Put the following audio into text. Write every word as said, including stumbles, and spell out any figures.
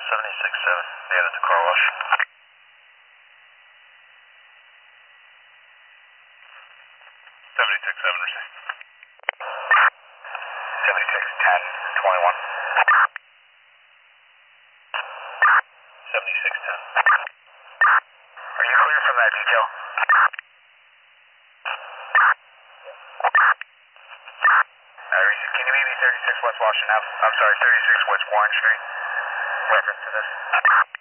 seventy-six seven, yeah, that's a car wash. seventy-six seven, receive. seventy-six ten, twenty-one. seventy-six ten. Are you clear from that detail? Uh, can you meet me thirty-six West Washington Ave? I'm sorry, thirty-six West Warren Street? Reference to this.